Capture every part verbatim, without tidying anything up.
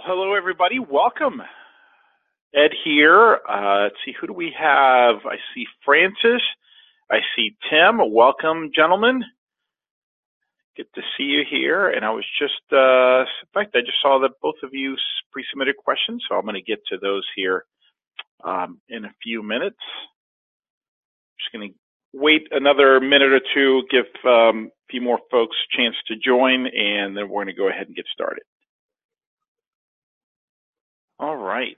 Hello, everybody. Welcome. Ed here. Uh, let's see, who do we have? I see Francis. I see Tim. Welcome, gentlemen. Good to see you here. And I was just, uh, in fact, I just saw that both of you pre-submitted questions, so I'm going to get to those here um, in a few minutes. Just going to wait another minute or two, give um, a few more folks a chance to join, and then we're going to go ahead and get started. All right.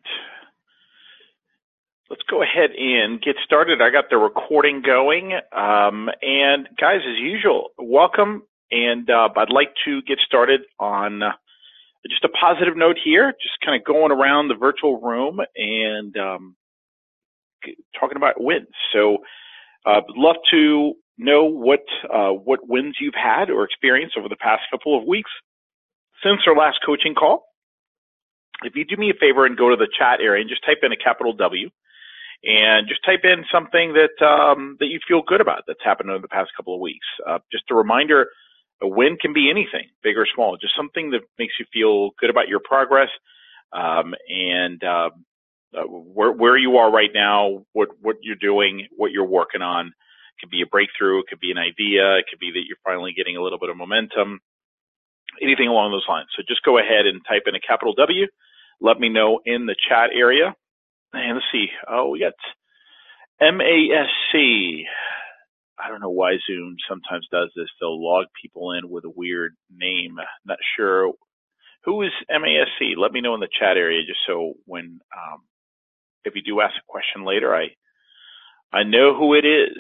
Let's go ahead and get started. I got the recording going. Um, and guys, as usual, welcome. And uh, I'd like to get started on uh, just a positive note here, just kind of going around the virtual room and um, talking about wins. So I'd uh, love to know what, uh, what wins you've had or experienced over the past couple of weeks since our last coaching call. If you do me a favor and go to the chat area and just type in a capital W and just type in something that um, that you feel good about that's happened over the past couple of weeks. Uh, just a reminder, a win can be anything, big or small, just something that makes you feel good about your progress um, and uh, uh, where, where you are right now, what, what you're doing, what you're working on. It could be a breakthrough, it could be an idea, it could be that you're finally getting a little bit of momentum, anything along those lines. So just go ahead and type in a capital W. Let me know in the chat area. And let's see. Oh, we got M A S C. I don't know why Zoom sometimes does this. They'll log people in with a weird name. Not sure. Who is M A S C? Let me know in the chat area just so when, um, if you do ask a question later, I, I know who it is.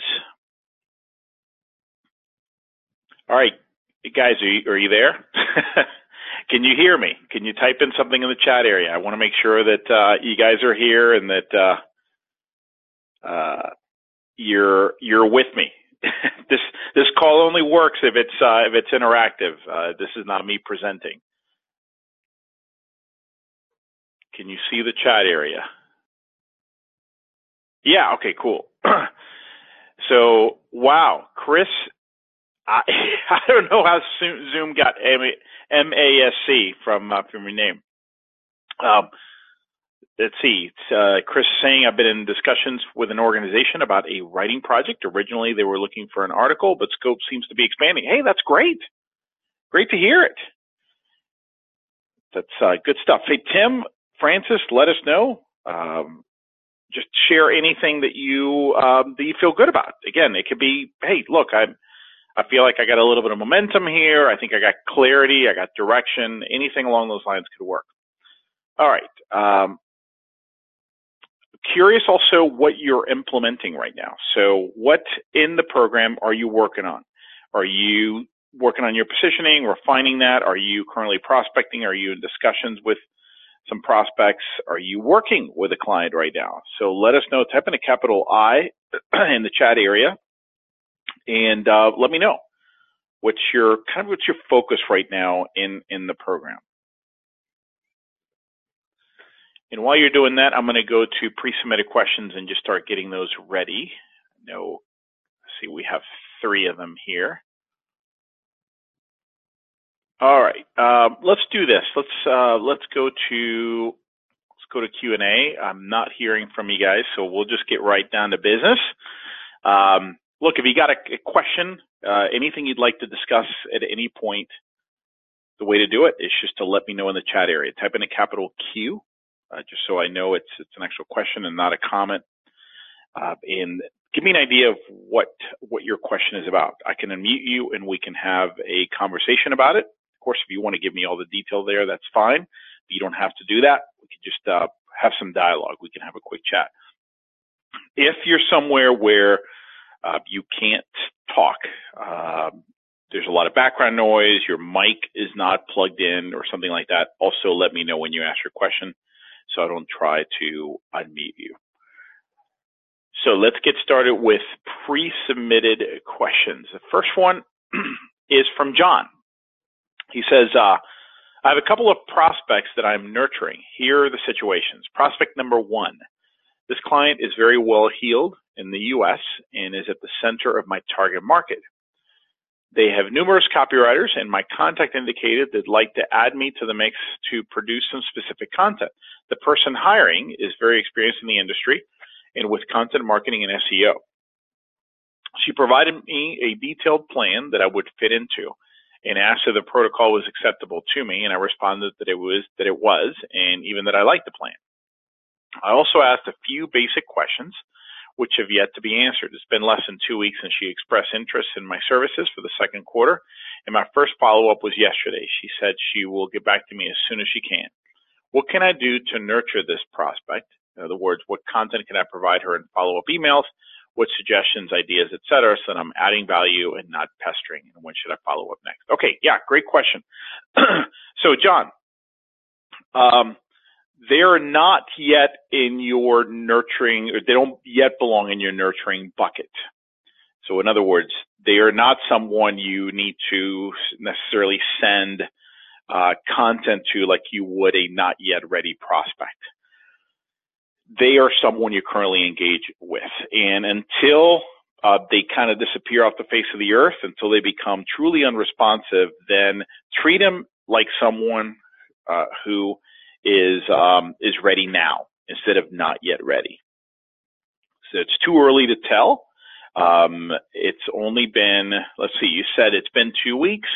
All right. Guys, are you, are you there? Can you hear me? Can you type in something in the chat area? I want to make sure that uh, you guys are here and that uh, uh, you're you're with me. this this call only works if it's uh, if it's interactive. Uh, this is not me presenting. Can you see the chat area? Yeah. Okay. Cool. So wow, Chris. I, I don't know how Zoom got M A S C from uh, from your name. Um, let's see. It's, uh, Chris is saying, I've been in discussions with an organization about a writing project. Originally, they were looking for an article, but scope seems to be expanding. Hey, that's great. Great to hear it. That's uh, good stuff. Hey, Tim, Francis, let us know. Um, just share anything that you um, that you feel good about. Again, it could be, hey, look, I'm. I feel like I got a little bit of momentum here. I think I got clarity. I got direction. Anything along those lines could work. All right. Um, curious also what you're implementing right now. So what in the program are you working on? Are you working on your positioning, refining that? Are you currently prospecting? Are you in discussions with some prospects? Are you working with a client right now? So let us know. Type in a capital I in the chat area. And uh, let me know what's your kind of what's your focus right now in in the program. And while you're doing that, I'm going to go to pre-submitted questions and just start getting those ready. No, see, we have three of them here. All right, uh, let's do this. Let's uh, let's go to let's go to Q and A. I'm not hearing from you guys, so we'll just get right down to business. Um, Look, if you got a, a question, uh, anything you'd like to discuss at any point, the way to do it is just to let me know in the chat area. Type in a capital Q, uh, just so I know it's it's an actual question and not a comment. Uh, and give me an idea of what what your question is about. I can unmute you and we can have a conversation about it. Of course, if you want to give me all the detail there, that's fine. But you don't have to do that. We can just uh, have some dialogue. We can have a quick chat. If you're somewhere where Uh, you can't talk. Uh, there's a lot of background noise. Your mic is not plugged in or something like that. Also, let me know when you ask your question so I don't try to unmute you. So let's get started with pre-submitted questions. The first one is from John. He says, uh, I have a couple of prospects that I'm nurturing. Here are the situations. Prospect number one. This client is very well heeled in the U S and is at the center of my target market. They have numerous copywriters, and my contact indicated they'd like to add me to the mix to produce some specific content. The person hiring is very experienced in the industry and with content marketing and S E O. She provided me a detailed plan that I would fit into and asked if the protocol was acceptable to me, and I responded that it was, that it was, and even that I liked the plan. I also asked a few basic questions which have yet to be answered. It's been less than two weeks since she expressed interest in my services for the second quarter, and my first follow-up was yesterday. She said she will get back to me as soon as she can. What can I do to nurture this prospect? In other words, what content can I provide her in follow-up emails? What suggestions, ideas, et cetera, so that I'm adding value and not pestering? And when should I follow up next? Okay, yeah, great question. So, John, um, they're not yet in your nurturing, or they don't yet belong in your nurturing bucket. So in other words, they are not someone you need to necessarily send uh, content to like you would a not yet ready prospect. They are someone you currently engage with. And until uh, they kind of disappear off the face of the earth, until they become truly unresponsive, then treat them like someone uh, who is um, is ready now instead of not yet ready. So it's too early to tell. Um, it's only been, let's see, you said it's been two weeks.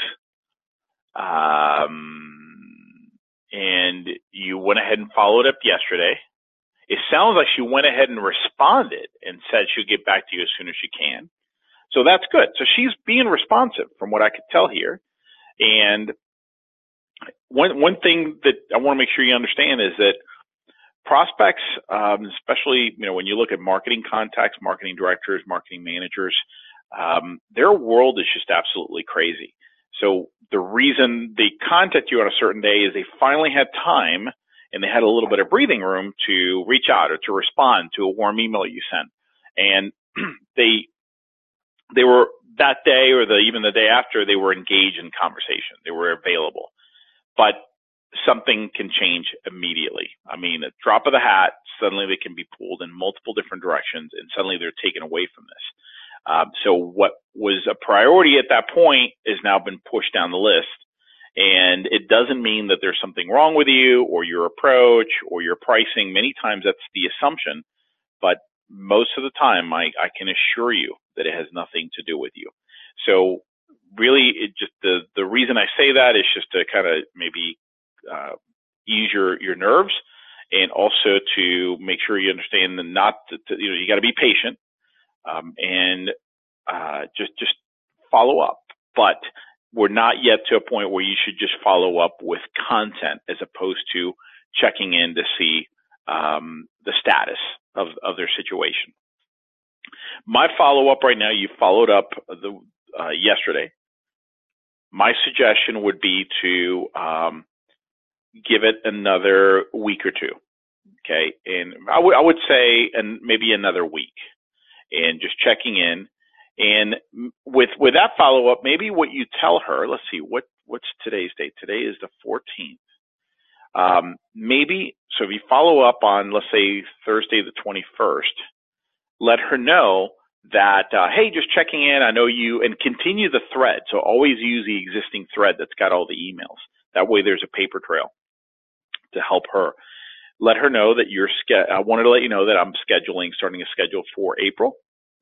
Um, and you went ahead and followed up yesterday. It sounds like she went ahead and responded and said she'll get back to you as soon as she can. So that's good. So she's being responsive from what I could tell here. And One one thing that I want to make sure you understand is that prospects, um, especially you know when you look at marketing contacts, marketing directors, marketing managers, um, their world is just absolutely crazy. So the reason they contact you on a certain day is they finally had time and they had a little bit of breathing room to reach out or to respond to a warm email you sent, and they they were that day or the even the day after they were engaged in conversation. They were available. But something can change immediately. I mean, a drop of the hat, suddenly they can be pulled in multiple different directions, and suddenly they're taken away from this. Um, so what was a priority at that point has now been pushed down the list. And it doesn't mean that there's something wrong with you or your approach or your pricing. Many times that's the assumption, but most of the time I, I can assure you that it has nothing to do with you. So really, it just the the reason I say that is just to kind of maybe uh, ease your your nerves, and also to make sure you understand that not to, to, you know you got to be patient um, and uh, just just follow up. But we're not yet to a point where you should just follow up with content as opposed to checking in to see um, the status of of their situation. My follow up right now, you followed up the uh, yesterday. My suggestion would be to um, give it another week or two, okay? And I, w- I would say and maybe another week, and just checking in. And with with that follow-up, maybe what you tell her, let's see, what what's today's date? Today is the fourteenth. Um, maybe, so if you follow up on, let's say, Thursday the twenty-first, let her know that, uh, hey, just checking in, I know you, and continue the thread. So always use the existing thread that's got all the emails. That way there's a paper trail to help her. Let her know that you're, ske- I wanted to let you know that I'm scheduling, starting a schedule for April.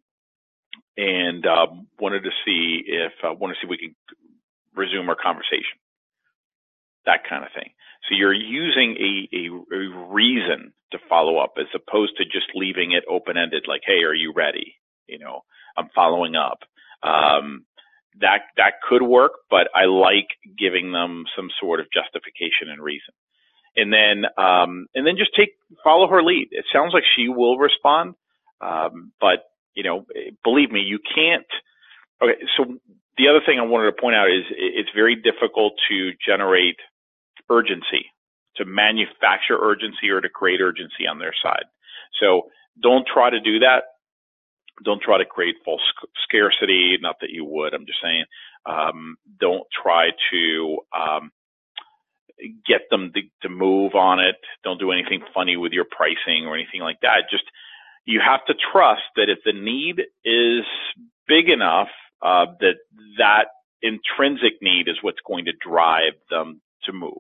And, um, wanted to see if, I uh, want to see if we can resume our conversation. That kind of thing. So you're using a, a, a reason to follow up as opposed to just leaving it open-ended, like, hey, are you ready? You know, I'm following up. Um, that, that could work, but I like giving them some sort of justification and reason. And then, um, and then just take, follow her lead. It sounds like she will respond. Um, but, you know, believe me, you can't. Okay. So the other thing I wanted to point out is it's very difficult to generate urgency, to manufacture urgency or to create urgency on their side. So don't try to do that. Don't try to create false scarcity. Not that you would, I'm just saying. Um, don't try to um, get them to, to move on it. Don't do anything funny with your pricing or anything like that. Just, you have to trust that if the need is big enough, uh, that that intrinsic need is what's going to drive them to move.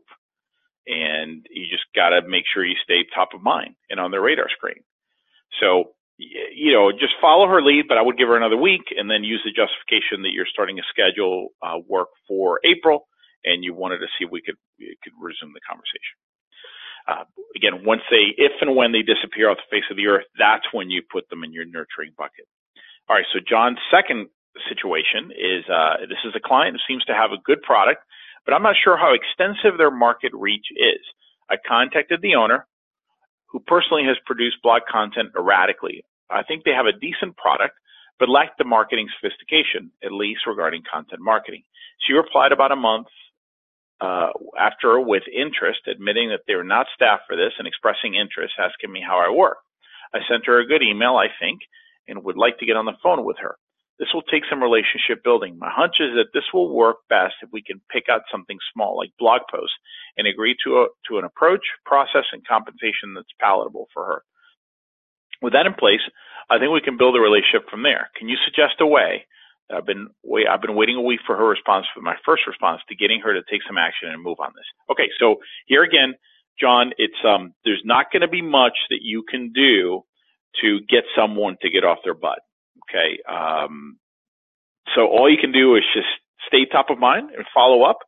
And you just got to make sure you stay top of mind and on their radar screen. So, you know, just follow her lead, but I would give her another week and then use the justification that you're starting to schedule uh, work for April and you wanted to see if we could, we could resume the conversation. Uh, again, once they, if and when they disappear off the face of the earth, that's when you put them in your nurturing bucket. All right. So John's second situation is, uh, this is a client who seems to have a good product, but I'm not sure how extensive their market reach is. I contacted the owner, who personally has produced blog content erratically. I think they have a decent product, but lack the marketing sophistication, at least regarding content marketing. She replied about a month uh, after with interest, admitting that they were not staffed for this and expressing interest, asking me how I work. I sent her a good email, I think, and would like to get on the phone with her. This will take some relationship building. My hunch is that this will work best if we can pick out something small like blog posts and agree to a, to an approach, process, and compensation that's palatable for her. With that in place, I think we can build a relationship from there. Can you suggest a way? I've been wait, I've been waiting a week for her response, for my first response, to getting her to take some action and move on this. Okay, so here again, John, it's um, there's not going to be much that you can do to get someone to get off their butt. Okay, um, so all you can do is just stay top of mind and follow up,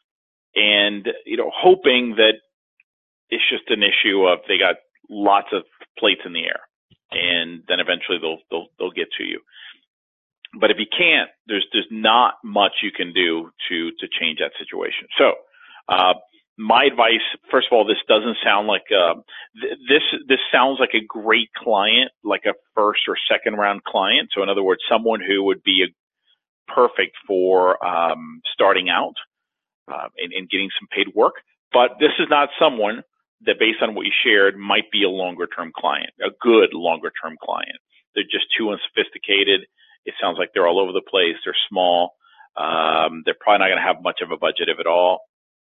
and you know, hoping that it's just an issue of they got lots of plates in the air, and then eventually they'll they'll they'll get to you. But if you can't, there's there's not much you can do to to change that situation. So, uh, my advice, first of all, this doesn't sound like uh, th- this. This sounds like a great client, like a first or second round client. So, in other words, someone who would be a, perfect for um, starting out uh, and, and getting some paid work. But this is not someone that, based on what you shared, might be a longer term client, a good longer term client. They're just too unsophisticated. It sounds like they're all over the place. They're small. Um, they're probably not going to have much of a budget, if at all.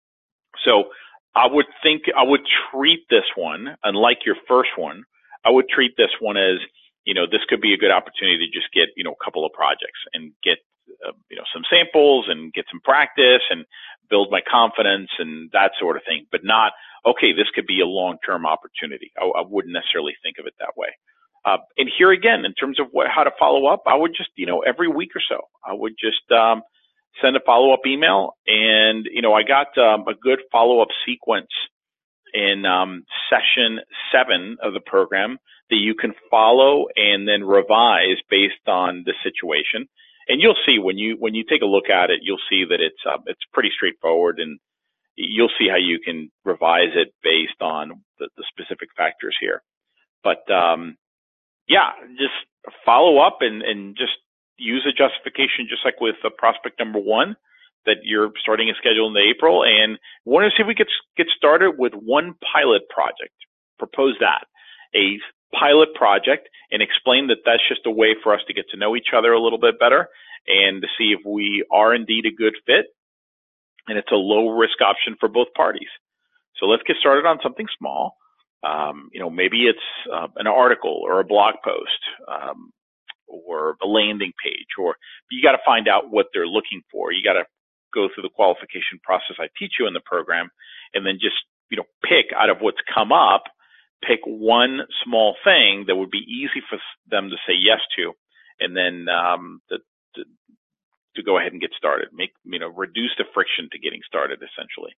So I would think I would treat this one, unlike your first one, I would treat this one as, you know, this could be a good opportunity to just get, you know, a couple of projects and get, uh, you know, some samples and get some practice and build my confidence and that sort of thing, but not, okay, this could be a long-term opportunity. I, I wouldn't necessarily think of it that way. Uh, and here again, in terms of what, how to follow up, I would just, you know, every week or so, I would just, um, send a follow-up email. And, you know, I got um, a good follow-up sequence in um, session seven of the program that you can follow and then revise based on the situation. And you'll see when you when you take a look at it, you'll see that it's uh, it's pretty straightforward, and you'll see how you can revise it based on the, the specific factors here. But um, yeah, just follow up and, and just use a justification, just like with the prospect number one, that you're starting a schedule in April, and want to see if we could get started with one pilot project. Propose that, a pilot project, and explain that that's just a way for us to get to know each other a little bit better and to see if we are indeed a good fit, and it's a low risk option for both parties. So let's get started on something small. Um, you know, maybe it's uh, an article or a blog post, um, or a landing page, or you got to find out what they're looking for. You got to go through the qualification process I teach you in the program, and then just, you know, pick out of what's come up, pick one small thing that would be easy for them to say yes to, and then um, the, the, to go ahead and get started. Make, you know, reduce the friction to getting started, essentially.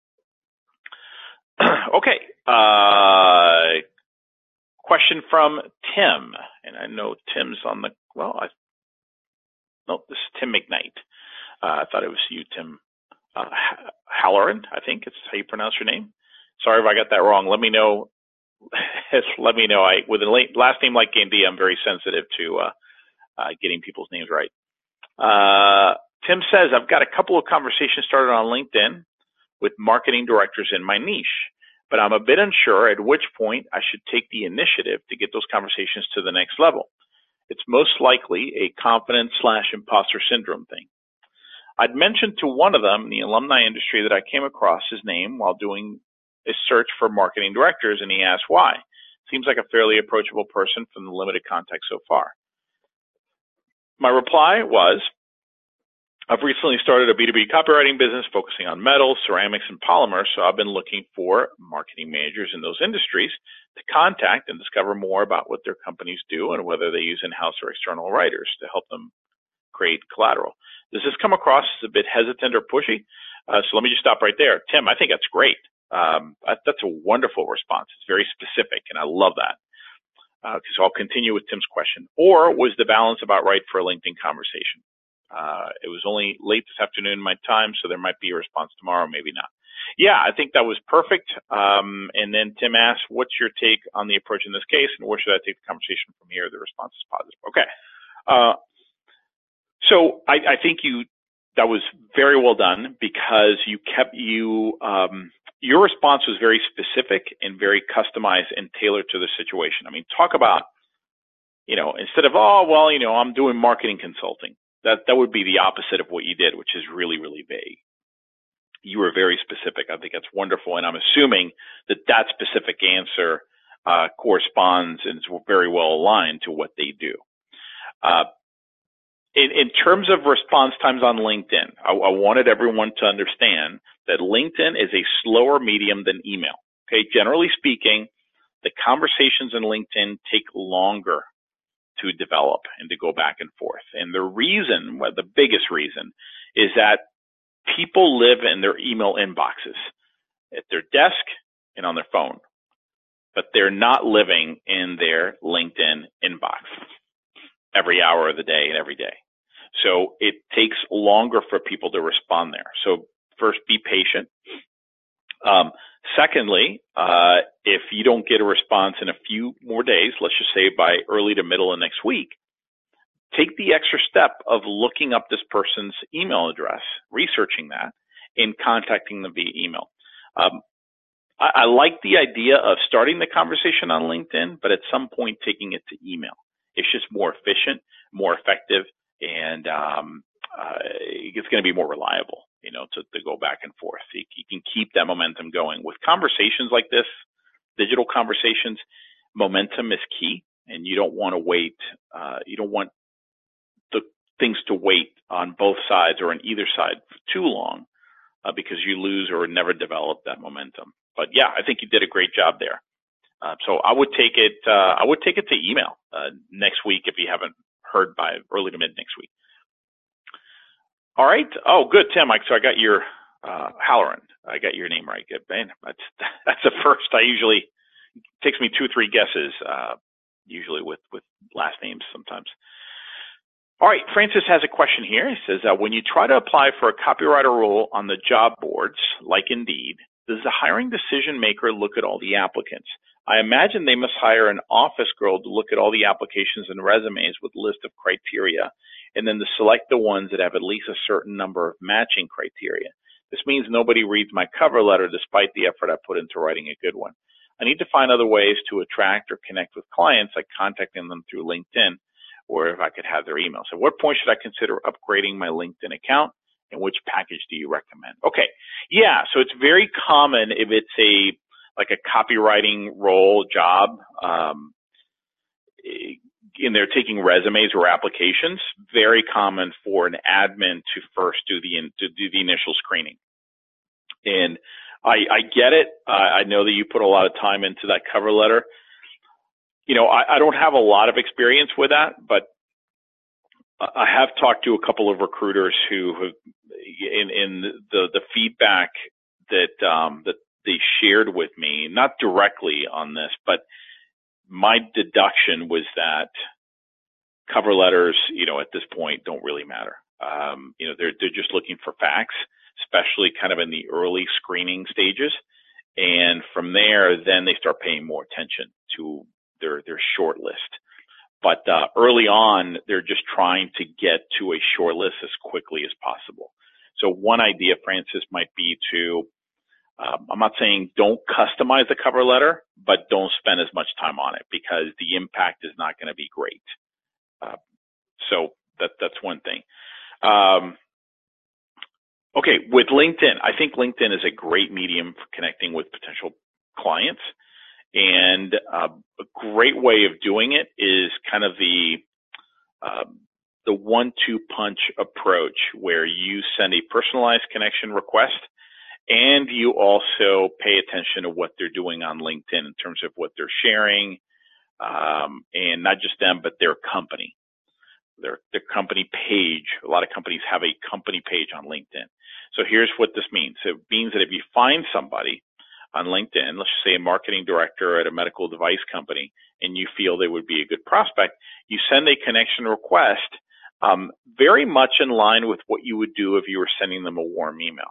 Okay. Uh, question from Tim, and I know Tim's on the, well, I, no, this is Tim McKnight. Uh, I thought it was you, Tim uh, Halloran, I think it's how you pronounce your name. Sorry if I got that wrong. Let me know. Let me know. I, with a last name like Gandhi, I'm very sensitive to uh, uh, getting people's names right. Uh, Tim says, I've got a couple of conversations started on LinkedIn with marketing directors in my niche, but I'm a bit unsure at which point I should take the initiative to get those conversations to the next level. It's most likely a confidence slash imposter syndrome thing. I'd mentioned to one of them in the alumni industry that I came across his name while doing a search for marketing directors, and he asked why. Seems like a fairly approachable person from the limited context so far. My reply was, I've recently started a B two B copywriting business focusing on metals, ceramics, and polymers, so I've been looking for marketing managers in those industries to contact and discover more about what their companies do and whether they use in-house or external writers to help them create collateral. Does this come across as a bit hesitant or pushy? Uh, so let me just stop right there. Tim, I think that's great. Um, that's a wonderful response. It's very specific, and I love that. Uh, so I'll continue with Tim's question. Or was the balance about right for a LinkedIn conversation? Uh, it was only late this afternoon my time, so there might be a response tomorrow, maybe not. Yeah, I think that was perfect. Um, and then Tim asked, what's your take on the approach in this case, and where should I take the conversation from here? The response is positive. Okay. Uh, so I, I think you, that was very well done because you kept you, um, your response was very specific and very customized and tailored to the situation. I mean, talk about, you know, instead of, oh, well, you know, I'm doing marketing consulting. That that would be the opposite of what you did, which is really, really vague. You were very specific. I think that's wonderful, and I'm assuming that that specific answer uh, corresponds and is very well aligned to what they do. Uh, in, in terms of response times on LinkedIn, I, I wanted everyone to understand that LinkedIn is a slower medium than email. Okay, generally speaking, the conversations in LinkedIn take longer to develop and to go back and forth. And the reason, well, the biggest reason, is that people live in their email inboxes at their desk and on their phone, but they're not living in their LinkedIn inbox every hour of the day and every day. So it takes longer for people to respond there. So first, be patient. Um, secondly, uh, if you don't get a response in a few more days, let's just say by early to middle of next week, take the extra step of looking up this person's email address, researching that, and contacting them via email. Um, I, I like the idea of starting the conversation on LinkedIn, but at some point taking it to email. It's just more efficient, more effective, and um, uh, it's going to be more reliable. You know, to, to go back and forth. You, you can keep that momentum going. With conversations like this, digital conversations, momentum is key, and you don't want to wait. Uh, you don't want the things to wait on both sides or on either side for too long uh, because you lose or never develop that momentum. But yeah, I think you did a great job there. Uh, so I would take it. Uh, I would take it to email uh, next week if you haven't heard by early to mid next week. All right. Oh, good, Tim. So I got your uh, Halloran. I got your name right. Good, man. That's that's the first. I usually it takes me two, three guesses. Uh, usually with with last names sometimes. All right. Francis has a question here. He says, uh, when you try to apply for a copywriter role on the job boards, like Indeed, does the hiring decision maker look at all the applicants? I imagine they must hire an office girl to look at all the applications and resumes with a list of criteria, and then to select the ones that have at least a certain number of matching criteria. This means nobody reads my cover letter despite the effort I put into writing a good one. I need to find other ways to attract or connect with clients, like contacting them through LinkedIn, or if I could have their email. So what point should I consider upgrading my LinkedIn account, and which package do you recommend? Okay. Yeah. So it's very common if it's a, like a copywriting role job, um, and they're taking resumes or applications, very common for an admin to first do the, to do the initial screening. And I, I get it. Uh, I know that you put a lot of time into that cover letter. You know, I, I don't have a lot of experience with that, but I have talked to a couple of recruiters who have, in, in the, the feedback that, um, that they shared with me, not directly on this, but my deduction was that cover letters, you know, at this point don't really matter. Um, you know, they're, they're just looking for facts, especially kind of in the early screening stages. And from there, then they start paying more attention to their, their short list. But, uh, early on, they're just trying to get to a short list as quickly as possible. So one idea, Francis, might be to, um, I'm not saying don't customize the cover letter, but don't spend as much time on it because the impact is not going to be great. Uh, so that, that's one thing. Um, okay. With LinkedIn, I think LinkedIn is a great medium for connecting with potential clients. And uh, a great way of doing it is kind of the, uh, the one-two punch approach where you send a personalized connection request and you also pay attention to what they're doing on LinkedIn in terms of what they're sharing, um, and not just them, but their company, their, their company page. A lot of companies have a company page on LinkedIn. So here's what this means. It means that if you find somebody on LinkedIn, let's say a marketing director at a medical device company, and you feel they would be a good prospect, you send a connection request um, very much in line with what you would do if you were sending them a warm email.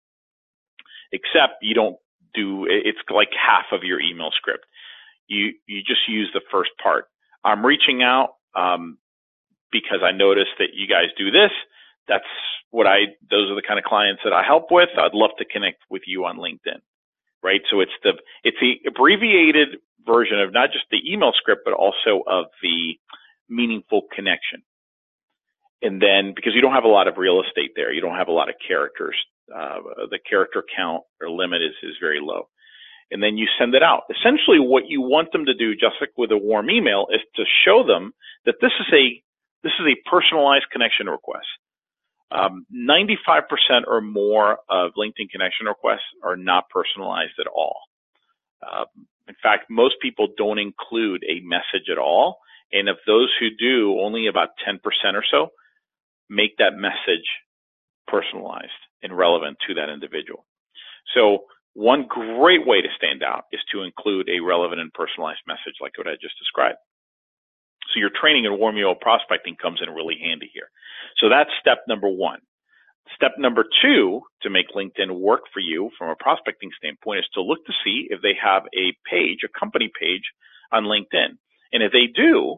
Except you don't do, it's like half of your email script. You you just use the first part. I'm reaching out um, because I noticed that you guys do this. That's what I, those are the kind of clients that I help with. I'd love to connect with you on LinkedIn, right? So it's the, it's the abbreviated version of not just the email script, but also of the meaningful connection. And then, because you don't have a lot of real estate there, you don't have a lot of characters. Uh, the character count or limit is, is very low. And then you send it out. Essentially what you want them to do, just like with a warm email, is to show them that this is a, this is a personalized connection request. Um, ninety-five percent or more of LinkedIn connection requests are not personalized at all. Uh, in fact, most people don't include a message at all. And of those who do, only about ten percent or so make that message personalized and relevant to that individual. So one great way to stand out is to include a relevant and personalized message like what I just described. So your training in warm email prospecting comes in really handy here. So that's step number one. Step number two to make LinkedIn work for you from a prospecting standpoint is to look to see if they have a page, a company page on LinkedIn. And if they do,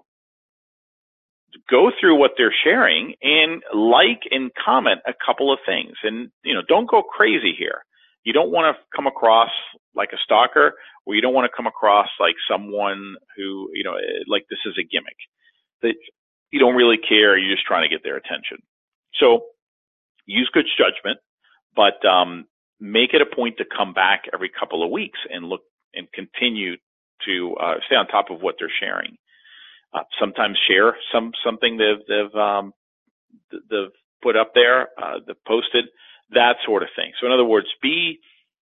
go through what they're sharing and like and comment a couple of things. And, you know, don't go crazy here. You don't want to come across like a stalker, or you don't want to come across like someone who, you know, like this is a gimmick. That you don't really care. You're just trying to get their attention. So use good judgment, but um, make it a point to come back every couple of weeks and look and continue to uh, stay on top of what they're sharing. Uh, sometimes share some something they've they've, um, they've put up there, uh, they've posted, that sort of thing. So in other words, be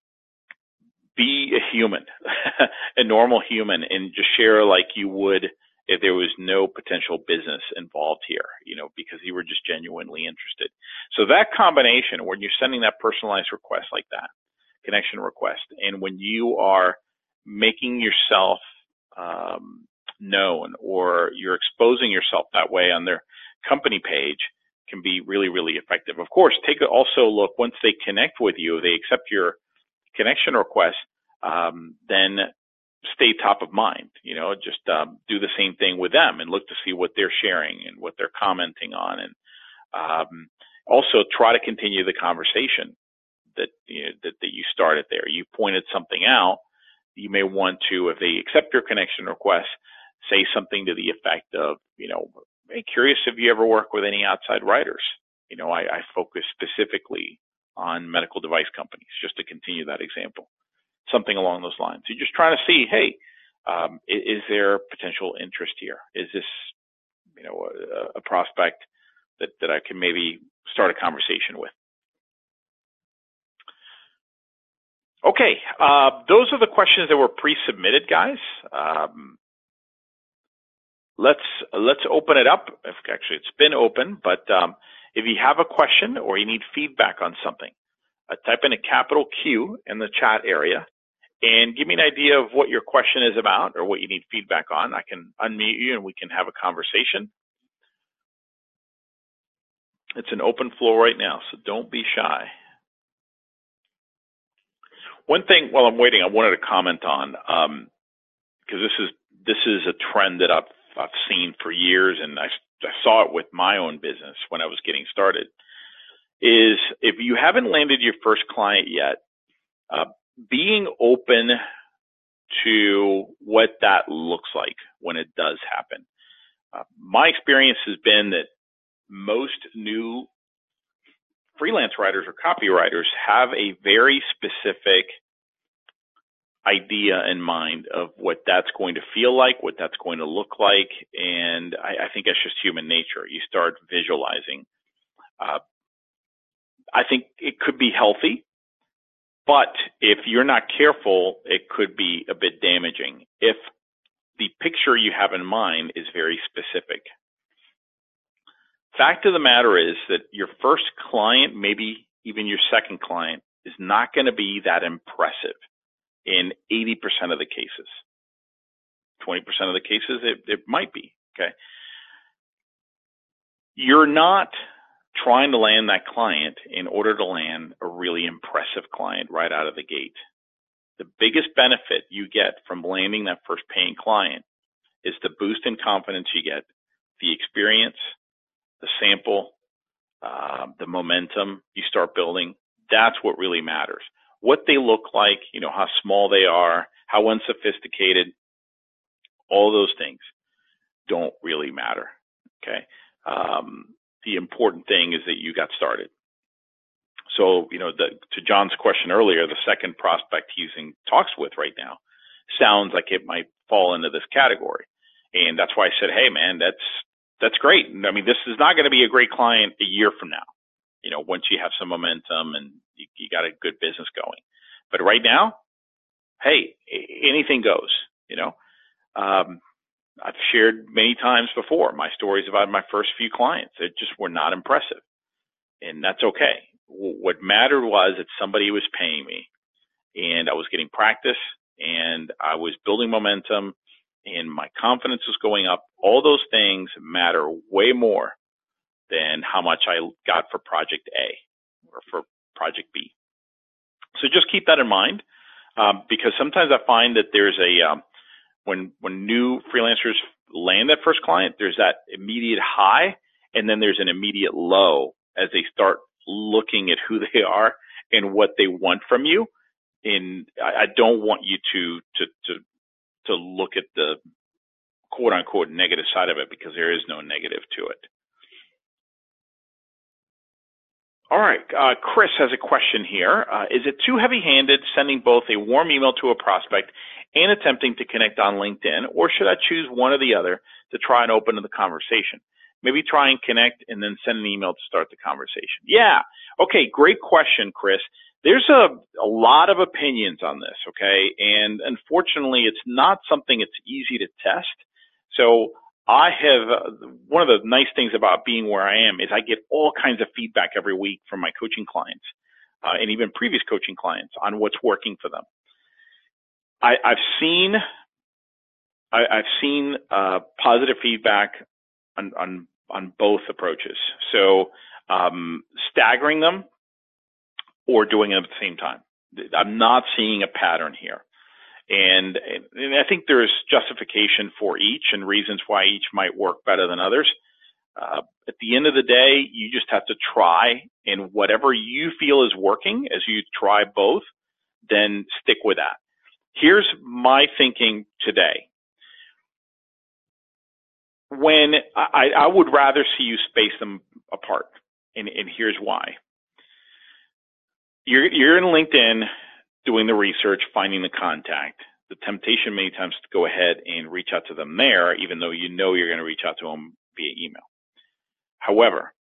be a human, a normal human, and just share like you would if there was no potential business involved here, you know, because you were just genuinely interested. So that combination, when you're sending that personalized request like that, connection request, and when you are making yourself um, known or you're exposing yourself that way on their company page, can be really, really effective. Of course, take a also look once they connect with you, they accept your connection request, um, then stay top of mind. You know, just um, do the same thing with them and look to see what they're sharing and what they're commenting on, and um, also try to continue the conversation that you know, that that you started there. You pointed something out. You may want to, if they accept your connection request, say something to the effect of, you know, hey, curious if you ever work with any outside writers. You know, I, I focus specifically on medical device companies, just to continue that example. Something along those lines. You're just trying to see, hey, um, is, is there potential interest here? Is this, you know, a, a prospect that, that I can maybe start a conversation with? Okay, uh, those are the questions that were pre-submitted, guys. Um, let's let's open it up. Actually, it's been open, but um, if you have a question or you need feedback on something, uh, type in a capital Q in the chat area and give me an idea of what your question is about or what you need feedback on. I can unmute you and we can have a conversation. It's an open floor right now, so don't be shy. One thing while I'm waiting, I wanted to comment on, um, because this is this is a trend that I've I've seen for years, and I, I saw it with my own business when I was getting started. Is if you haven't landed your first client yet, uh, being open to what that looks like when it does happen. Uh, my experience has been that most new freelance writers or copywriters have a very specific idea in mind of what that's going to feel like, what that's going to look like. And I, I think that's just human nature. You start visualizing. Uh, I think it could be healthy, but if you're not careful, it could be a bit damaging if the picture you have in mind is very specific. Fact of the matter is that your first client, maybe even your second client, is not going to be that impressive in eighty percent of the cases. twenty percent of the cases, it, it might be, okay? You're not trying to land that client in order to land a really impressive client right out of the gate. The biggest benefit you get from landing that first paying client is the boost in confidence you get, the experience, the sample, uh, the momentum you start building. That's what really matters. What they look like, you know, how small they are, how unsophisticated, all those things don't really matter, okay? Um, the important thing is that you got started. So, you know, the, to John's question earlier, the second prospect he's in talks with right now sounds like it might fall into this category. And that's why I said, hey, man, that's that's great. I mean, this is not going to be a great client a year from now, you know, once you have some momentum and you, you got a good business going. But right now, hey, anything goes, you know. Um, I've shared many times before my stories about my first few clients. They just were not impressive, and that's okay. What mattered was that somebody was paying me, and I was getting practice, and I was building momentum, and my confidence was going up. All those things matter way more than how much I got for project A or for project B. So just keep that in mind, um, because sometimes I find that there's a um, when when new freelancers land that first client, there's that immediate high, and then there's an immediate low as they start looking at who they are and what they want from you. And I, I don't want you to to to to look at the quote unquote negative side of it, because there is no negative to it. All right, uh, Chris has a question here. Uh, is it too heavy-handed sending both a warm email to a prospect and attempting to connect on LinkedIn, or should I choose one or the other to try and open the conversation? Maybe try and connect and then send an email to start the conversation. Yeah, okay, great question, Chris. There's a, a lot of opinions on this, okay? And unfortunately, it's not something that's easy to test. So I have, uh, one of the nice things about being where I am is I get all kinds of feedback every week from my coaching clients, uh, and even previous coaching clients on what's working for them. I, I've seen, I, I've seen, uh, positive feedback on, on, on both approaches. So, um, staggering them or doing it at the same time. I'm not seeing a pattern here. And, and I think there's justification for each and reasons why each might work better than others. Uh, at the end of the day, you just have to try, and whatever you feel is working as you try both, then stick with that. Here's my thinking today. When I, I would rather see you space them apart, and, and here's why. You're, you're in LinkedIn doing the research, finding the contact. The temptation many times to go ahead and reach out to them there, even though you know you're going to reach out to them via email. However,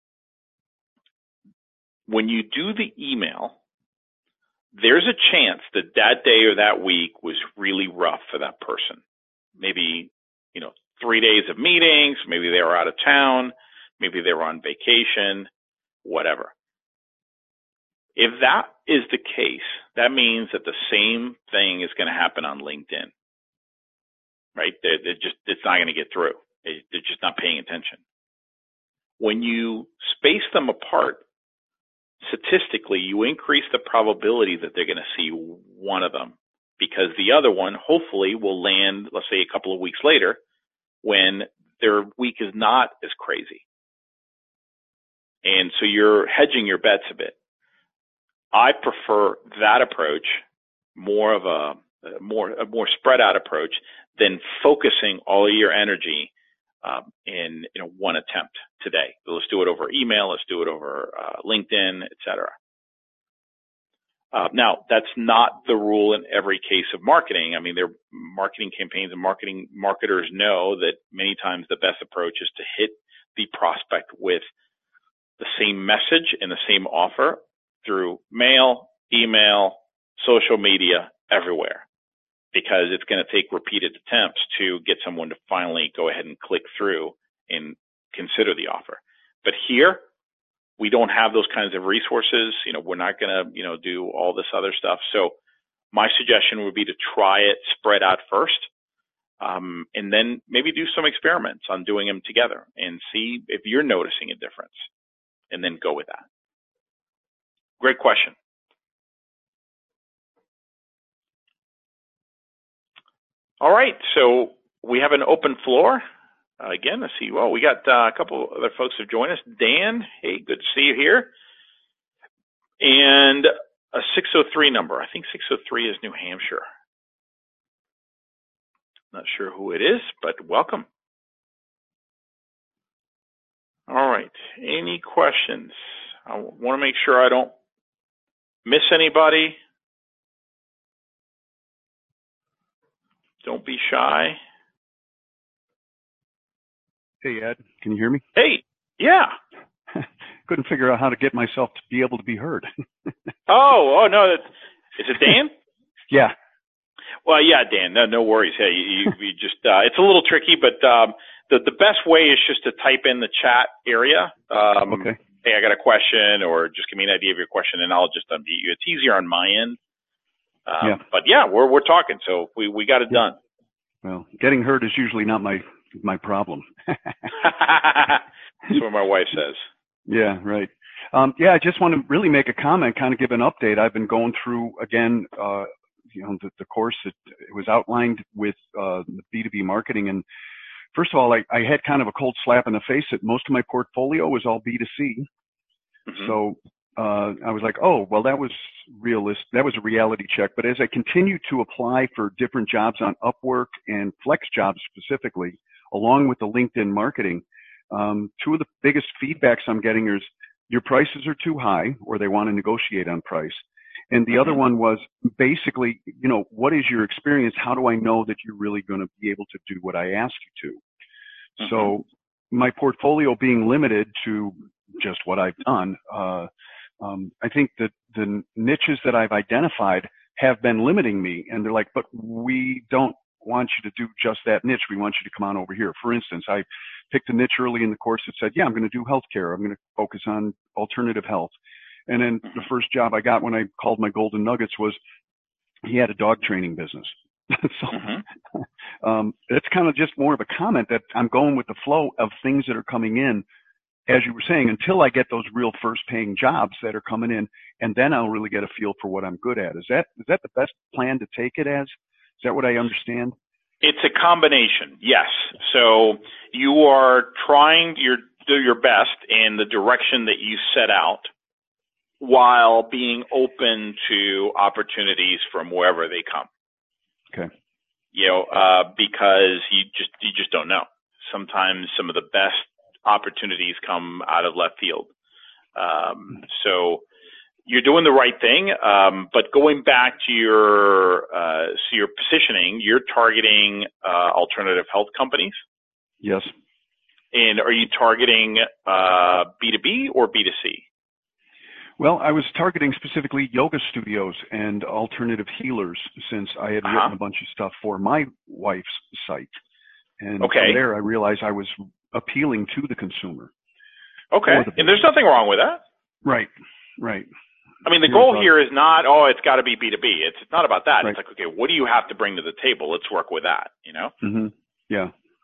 when you do the email, there's a chance that that day or that week was really rough for that person. Maybe, you know, three days of meetings, maybe they were out of town, maybe they were on vacation, whatever. If that is the case, that means that the same thing is going to happen on LinkedIn, right? They're, they're just, it's not going to get through. They're just not paying attention. When you space them apart, statistically, you increase the probability that they're going to see one of them, because the other one hopefully will land, let's say, a couple of weeks later when their week is not as crazy. And so you're hedging your bets a bit. I prefer that approach, more of a, a more a more spread out approach, than focusing all of your energy um, in you know one attempt today. So let's do it over email, let's do it over uh, LinkedIn, et cetera. Uh, now, that's not the rule in every case of marketing. I mean, there are marketing campaigns and marketing marketers know that many times the best approach is to hit the prospect with the same message and the same offer through mail, email, social media, everywhere, because it's going to take repeated attempts to get someone to finally go ahead and click through and consider the offer. But here, we don't have those kinds of resources. You know, we're not going to, you know, do all this other stuff. So my suggestion would be to try it spread out first, um, and then maybe do some experiments on doing them together and see if you're noticing a difference, and then go with that. Great question. All right. So we have an open floor. Uh, again, let's see. Well, we got uh, a couple other folks who have joined us. Dan, hey, good to see you here. And a six oh three number. I think six oh three is New Hampshire. Not sure who it is, but welcome. All right. Any questions? I want to make sure I don't miss anybody. Don't be shy. Hey, Ed, can you hear me? Hey, yeah. Couldn't figure out how to get myself to be able to be heard. oh, oh no, that's, is it Dan? Yeah. Well, yeah, Dan, no, no worries. Hey, you, you just, uh, it's a little tricky, but, um, the, the best way is just to type in the chat area. Um, okay. Hey, I got a question, or just give me an idea of your question and I'll just unmute you. It's easier on my end. Um, yeah. But yeah, we're, we're talking, so we, we got it yeah. done. Well, getting heard is usually not my, my problem. That's what my wife says. Yeah, right. Um, yeah, I just want to really make a comment, kind of give an update. I've been going through, again, uh, you know, the, the course that it was outlined with uh, the B two B marketing. And first of all, I, I had kind of a cold slap in the face that most of my portfolio was all B two C. Mm-hmm. So uh, I was like, oh, well, that was realist. That was a reality check. But as I continued to apply for different jobs on Upwork and Flex Jobs specifically, along with the LinkedIn marketing, um, two of the biggest feedbacks I'm getting is your prices are too high, or they want to negotiate on price. And the mm-hmm. other one was basically, you know, what is your experience? How do I know that you're really going to be able to do what I asked you to? Mm-hmm. So my portfolio being limited to just what I've done, uh, um, I think that the niches that I've identified have been limiting me. And they're like, but we don't want you to do just that niche. We want you to come on over here. For instance, I picked a niche early in the course that said, yeah, I'm going to do healthcare. I'm going to focus on alternative health. And then the first job I got when I called my golden nuggets was he had a dog training business. so mm-hmm. um, it's kind of just more of a comment that I'm going with the flow of things that are coming in, as you were saying, until I get those real first paying jobs that are coming in, and then I'll really get a feel for what I'm good at. Is that is that the best plan to take it as? Is that what I understand? It's a combination, yes. So you are trying your do your best in the direction that you set out, while being open to opportunities from wherever they come. Okay. You know, uh, because you just you just don't know. Sometimes some of the best opportunities come out of left field. Um, so you're doing the right thing, um, but going back to your uh, so your positioning, you're targeting uh, alternative health companies. Yes. And are you targeting uh, B two B or B two C? Well, I was targeting specifically yoga studios and alternative healers, since I had uh-huh. written a bunch of stuff for my wife's site. And okay. from there, I realized I was appealing to the consumer. Okay. The and there's nothing wrong with that. Right. Right. I mean, the Here's goal about, here is not, oh, it's got to be B two B. It's, it's not about that. Right. It's like, okay, what do you have to bring to the table? Let's work with that, you know? Mm-hmm. Yeah.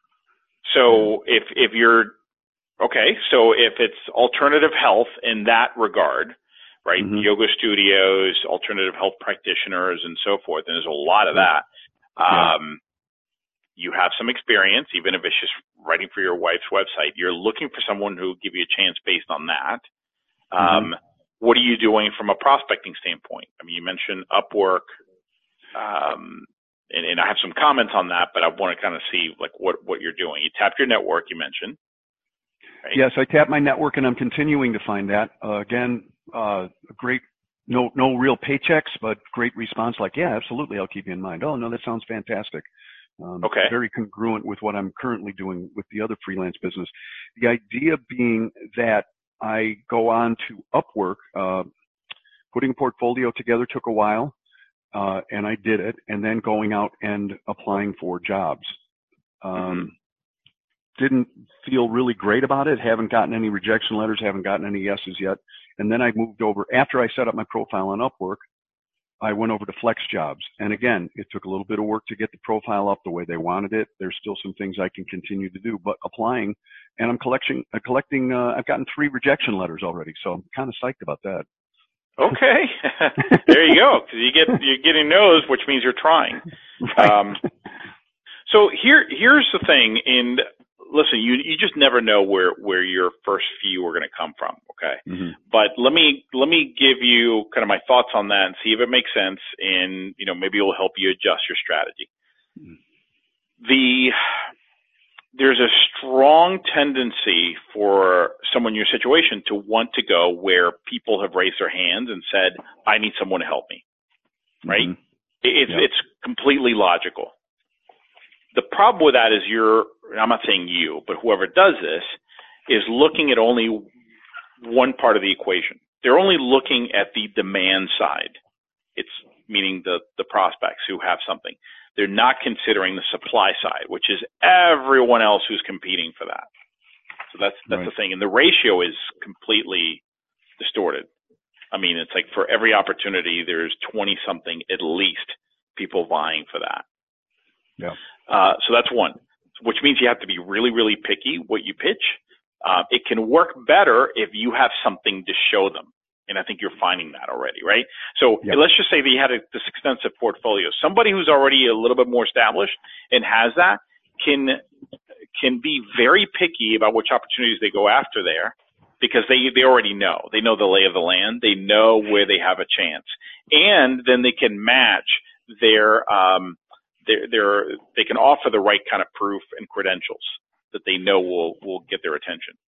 So if if you're, okay, so if it's alternative health in that regard, right? Mm-hmm. Yoga studios, alternative health practitioners, and so forth. And there's a lot of that. Um, yeah. You have some experience, even if it's just writing for your wife's website. You're looking for someone who will give you a chance based on that. Um, mm-hmm. What are you doing from a prospecting standpoint? I mean, you mentioned Upwork, um, and, and I have some comments on that, but I want to kind of see like what, what you're doing. You tapped your network, you mentioned. Right? Yes, I tapped my network, and I'm continuing to find that. Uh, again, Uh, a great no, no real paychecks, but great response. Like, yeah, absolutely. I'll keep you in mind. Oh, no, that sounds fantastic. Um, Okay. Very congruent with what I'm currently doing with the other freelance business. The idea being that I go on to Upwork, uh, putting a portfolio together took a while, uh, and I did it, and then going out and applying for jobs. Um, mm-hmm. Didn't feel really great about it. Haven't gotten any rejection letters, haven't gotten any yeses yet. And then I moved over, after I set up my profile on Upwork, I went over to FlexJobs. And again, it took a little bit of work to get the profile up the way they wanted it. There's still some things I can continue to do, but applying, and I'm collecting, uh, collecting, uh, I've gotten three rejection letters already. So I'm kind of psyched about that. Okay. There you go. Cause you get, you're getting those, which means you're trying. Right. Um, so here, here's the thing. And listen, you, you just never know where, where your first few are going to come from. Okay. Mm-hmm. But let me, let me give you kind of my thoughts on that and see if it makes sense. And, you know, maybe it will help you adjust your strategy. Mm-hmm. The, there's a strong tendency for someone in your situation to want to go where people have raised their hands and said, I need someone to help me. Right. Mm-hmm. It's, yeah. it's completely logical. The problem with that is you're, I'm not saying you, but whoever does this is looking at only one part of the equation. They're only looking at the demand side. It's meaning the, the prospects who have something. They're not considering the supply side, which is everyone else who's competing for that. So that's, that's right. The thing. And the ratio is completely distorted. I mean, it's like for every opportunity, there's twenty something at least people vying for that. Yeah. Uh, so that's one, which means you have to be really, really picky what you pitch. Uh, it can work better if you have something to show them. And I think you're finding that already, right? So yeah. Let's just say that you had a, this extensive portfolio. Somebody who's already a little bit more established and has that can, can be very picky about which opportunities they go after there because they, they already know. They know the lay of the land. They know where they have a chance. And then they can match their, um, They're, they're, they can offer the right kind of proof and credentials that they know will, will get their attention.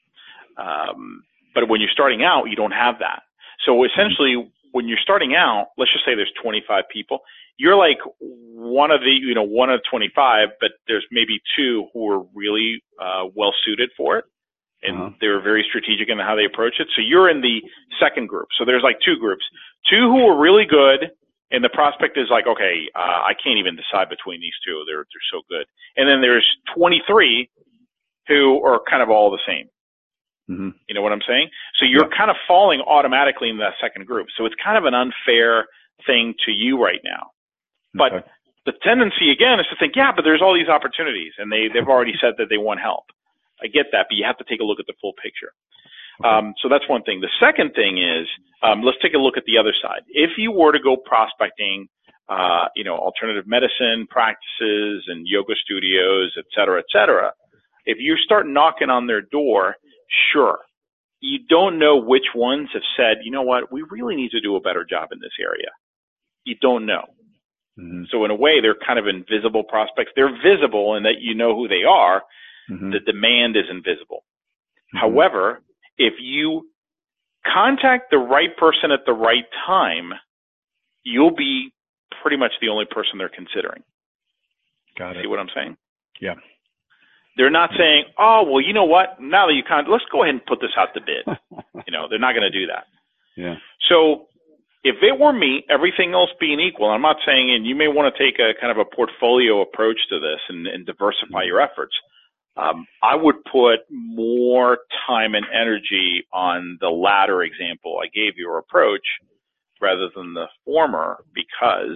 Um, but when you're starting out, you don't have that. So essentially, when you're starting out, let's just say there's twenty-five people. You're like one of the, you know, one of twenty-five, but there's maybe two who are really uh, well suited for it. And uh-huh. They're very strategic in how they approach it. So you're in the second group. So there's like two groups, two who are really good. And the prospect is like, okay, uh, I can't even decide between these two. They're, they're so good. And then there's twenty-three who are kind of all the same. Mm-hmm. You know what I'm saying? So you're yeah. kind of falling automatically in that second group. So it's kind of an unfair thing to you right now. But okay. The tendency again is to think, yeah, but there's all these opportunities and they, they've already said that they want help. I get that, but you have to take a look at the full picture. Okay. Um, so that's one thing. The second thing is, um, let's take a look at the other side. If you were to go prospecting, uh, you know, alternative medicine practices and yoga studios, et cetera, et cetera, if you start knocking on their door, sure, you don't know which ones have said, you know what, we really need to do a better job in this area. You don't know. Mm-hmm. So in a way, they're kind of invisible prospects. They're visible in that you know who they are. Mm-hmm. The demand is invisible. Mm-hmm. However, if you contact the right person at the right time, you'll be pretty much the only person they're considering. Got it. See what I'm saying? Yeah. They're not saying, oh, well, you know what? Now that you con- let's go ahead and put this out to bid. You know, they're not going to do that. Yeah. So if it were me, everything else being equal, I'm not saying, and you may want to take a kind of a portfolio approach to this and, and diversify your efforts. Um, I would put more time and energy on the latter example I gave you, or approach, rather than the former, because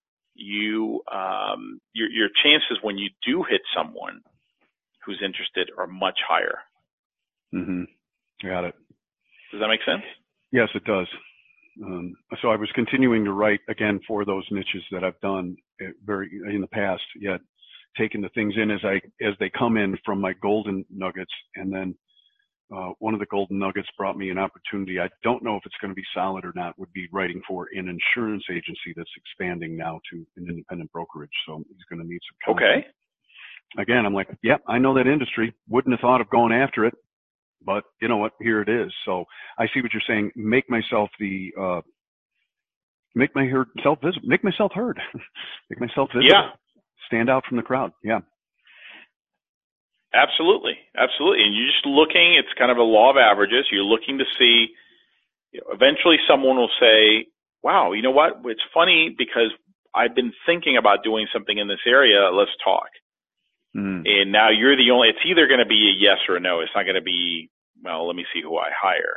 you, um, your, your chances when you do hit someone who's interested are much higher. Mm-hmm. Got it. Does that make sense? Yes, it does. Um, so I was continuing to write again for those niches that I've done very in the past, yet taking the things in as I, as they come in from my golden nuggets. And then, uh, one of the golden nuggets brought me an opportunity. I don't know if it's going to be solid or not, would be writing for an insurance agency that's expanding now to an independent brokerage. So he's going to need some content. Okay. Again, I'm like, yep, I know that industry. Wouldn't have thought of going after it, but you know what? Here it is. So I see what you're saying. Make myself the, uh, make myself visible, make myself heard, make myself visible, yeah. stand out from the crowd. Yeah. Absolutely. Absolutely. And you're just looking, it's kind of a law of averages. You're looking to see, you know, eventually someone will say, wow, you know what? It's funny because I've been thinking about doing something in this area. Let's talk. Mm. And now you're the only, it's either going to be a yes or a no. It's not going to be, well, let me see who I hire.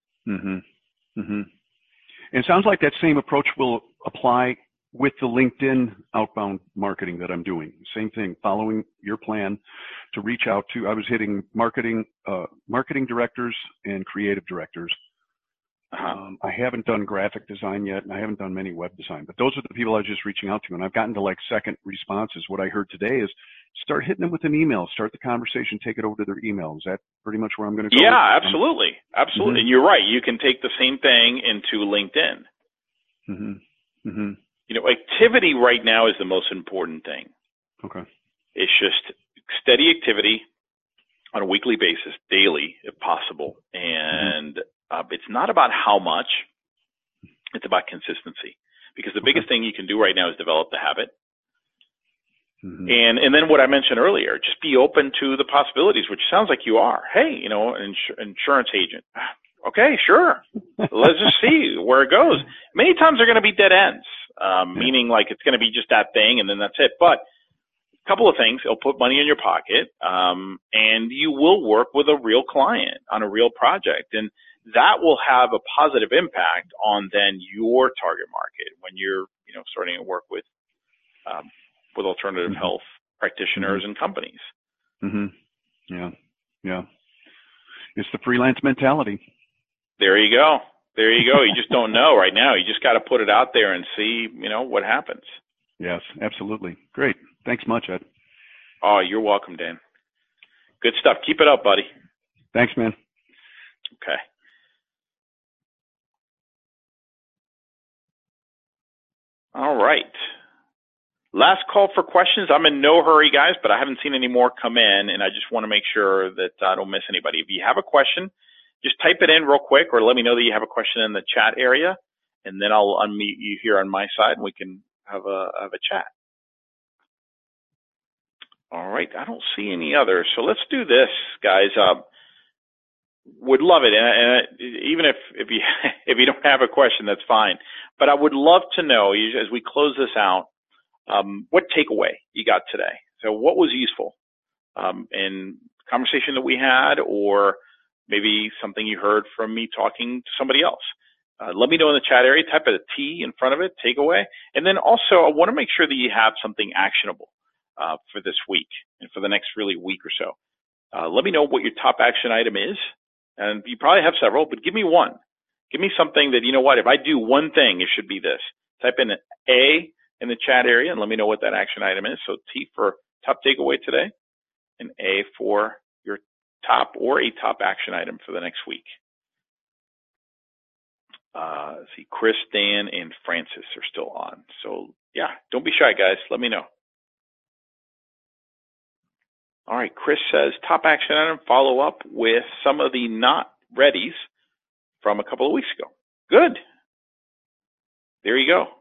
Mm-hmm. Mm-hmm. And it sounds like that same approach will apply with the LinkedIn outbound marketing that I'm doing. Same thing, following your plan to reach out to, I was hitting marketing, uh, marketing directors and creative directors. Uh-huh. Um, I haven't done graphic design yet, and I haven't done many web design, but those are the people I was just reaching out to. And I've gotten to like second responses. What I heard today is start hitting them with an email, start the conversation, take it over to their email. Is that pretty much where I'm going to go? Yeah, absolutely. Absolutely. Mm-hmm. And you're right. You can take the same thing into LinkedIn. Mm-hmm. Mm-hmm. You know, activity right now is the most important thing. Okay. It's just steady activity on a weekly basis, daily, if possible. And mm-hmm. uh, it's not about how much, it's about consistency. Because the okay. biggest thing you can do right now is develop the habit. Mm-hmm. And and then what I mentioned earlier, just be open to the possibilities, which sounds like you are. Hey, you know, an ins- insurance agent. Okay, sure. Let's just see where it goes. Many times they're going to be dead ends, um, yeah. meaning like it's going to be just that thing and then that's it. But a couple of things, it'll put money in your pocket, um, and you will work with a real client on a real project. And that will have a positive impact on then your target market when you're, you know, starting to work with, um, with alternative mm-hmm. health practitioners mm-hmm. and companies. Mm-hmm. Yeah. Yeah. It's the freelance mentality. There you go. There you go. You just don't know right now. You just got to put it out there and see, you know, what happens. Yes, absolutely. Great. Thanks much, Ed. Oh, you're welcome, Dan. Good stuff. Keep it up, buddy. Thanks, man. Okay. All right. Last call for questions. I'm in no hurry, guys, but I haven't seen any more come in, and I just want to make sure that I don't miss anybody. If you have a question, just type it in real quick or let me know that you have a question in the chat area, and then I'll unmute you here on my side, and we can have a, have a chat. All right. I don't see any others, so let's do this, guys. Uh, would love it, and, and even if, if, you, if you don't have a question, that's fine. But I would love to know, as we close this out, Um, what takeaway you got today? So what was useful um, in the conversation that we had, or maybe something you heard from me talking to somebody else? Uh, let me know in the chat area. Type a T in front of it, takeaway. And then also, I want to make sure that you have something actionable uh, for this week and for the next really week or so. Uh, let me know what your top action item is. And you probably have several, but give me one. Give me something that, you know what, if I do one thing, it should be this. Type in A in the chat area and let me know what that action item is. So T for top takeaway today and A for your top or a top action item for the next week. Uh, let's see, Chris, Dan, and Francis are still on. So yeah, don't be shy, guys. Let me know. All right. Chris says top action item, follow up with some of the not readies from a couple of weeks ago. Good. There you go.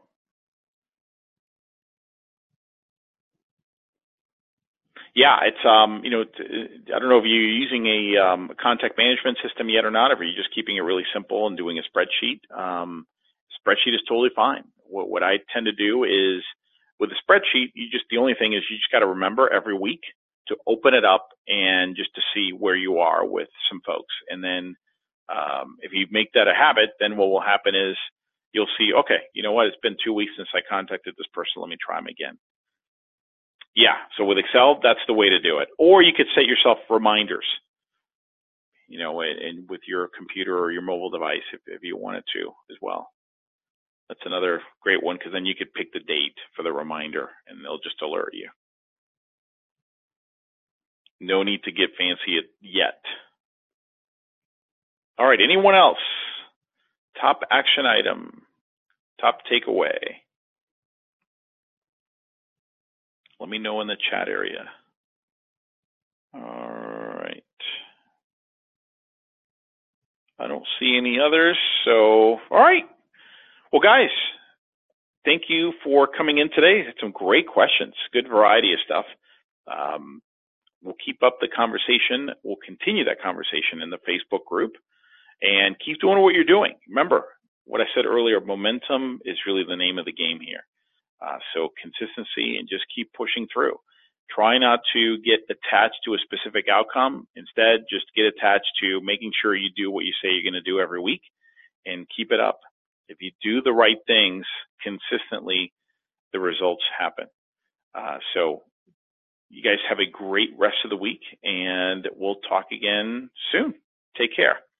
Yeah, it's, um, you know, I don't know if you're using a, um, contact management system yet or not, or if you're just keeping it really simple and doing a spreadsheet. Um, spreadsheet is totally fine. What, what I tend to do is with a spreadsheet, you just, the only thing is you just got to remember every week to open it up and just to see where you are with some folks. And then, um, if you make that a habit, then what will happen is you'll see, okay, you know what? It's been two weeks since I contacted this person. Let me try them again. Yeah, so with Excel, that's the way to do it. Or you could set yourself reminders, you know, and with your computer or your mobile device if, if you wanted to as well. That's another great one because then you could pick the date for the reminder and they'll just alert you. No need to get fancy yet. All right, anyone else? Top action item, top takeaway. Let me know in the chat area. All right. I don't see any others. So, all right. Well, guys, thank you for coming in today. Some great questions, good variety of stuff. Um, we'll keep up the conversation. We'll continue that conversation in the Facebook group and keep doing what you're doing. Remember what I said earlier, momentum is really the name of the game here. Uh, so consistency and just keep pushing through. Try not to get attached to a specific outcome. Instead, just get attached to making sure you do what you say you're going to do every week and keep it up. If you do the right things consistently, the results happen. Uh, so you guys have a great rest of the week, and we'll talk again soon. Take care.